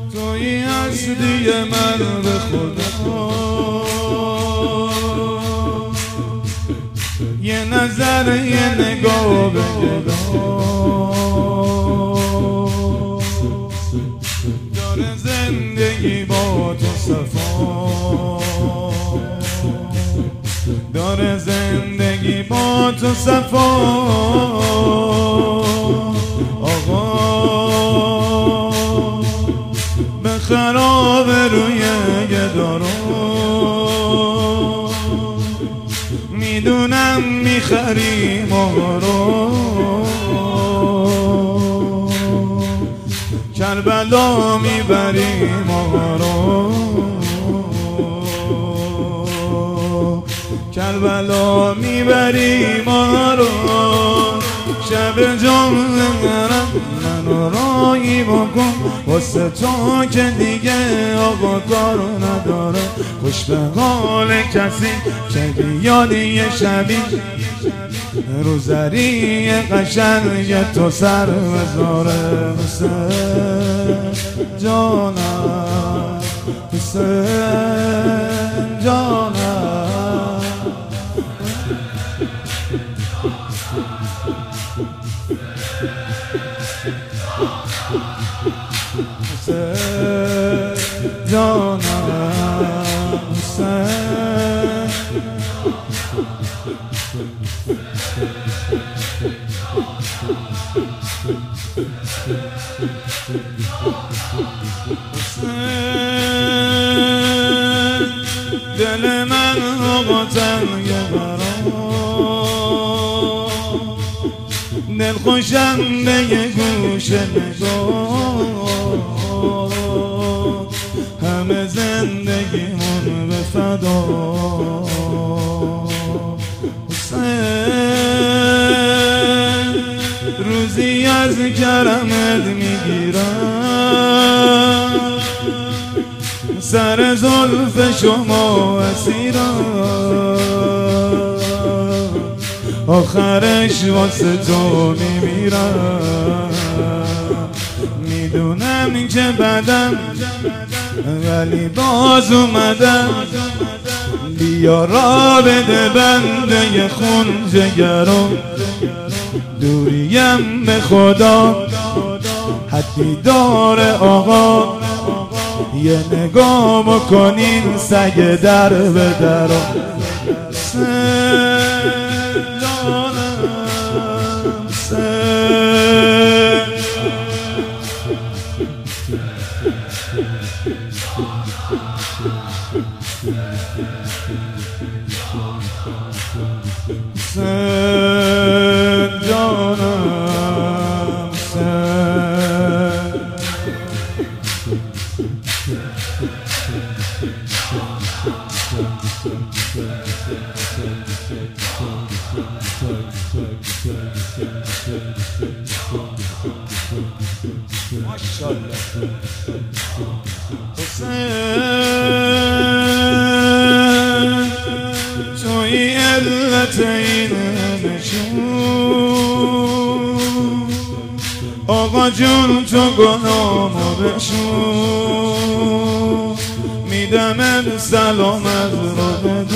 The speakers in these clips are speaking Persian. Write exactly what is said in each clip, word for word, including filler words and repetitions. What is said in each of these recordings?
تویی هستی من به خدا، یه نظر یه نگاه بگدا داره زندگی با تو صفا، داره زندگی با تو صفا. آقا به خراب روی گدارو میدونم میخری ما رو، کربلا میبری ما رو، کربلا میبری ما رو. شب جمعه منو رایی بکن واسه تو که دیگه آقا کارو نداره. خوش به حال کسی که بیاد یه شبی روزری قشنگ تو سر بذاره. حسین جانم، حسین جانم، حسین جانم، حسین. دل من آقا تنگه برام، دل خوشم به یه گوشه نگاه، همه زندگیمون به فدا. حسین روزی از کرمت میگیرم، سر زلف شما اسیرم، آخرش واسه تو میمیرم. میدونم که بدم ولی باز اومدم، بیا را بده بنده خون جگرم. دوریم به خدا حدی داره آقا، یه نگاه بکنین سگ در به درم. حسین جانم، حسین. ماشاءالله. حسین تویی علت این نشون، آقا جون تو گناهمو بشون. میدمت سلامت رو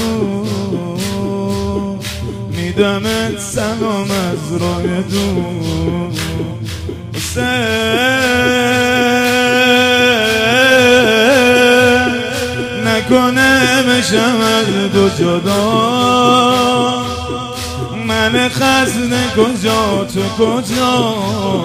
بدون، میدمت سلامت رو بدون. نکنه بشم از دو جدا، من خزنه کجا تو کجا،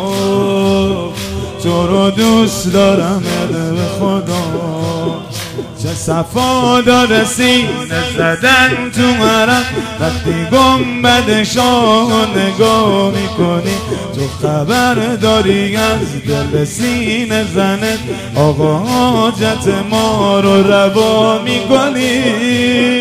تو رو دوست دارم به خدا. چه صفا داره سینه زدن تو مرم، وقتی گنبدشو نگاه میکنی. تو خبر داری از دل سینه زنت، آقا حاجت ما رو روا میکنی.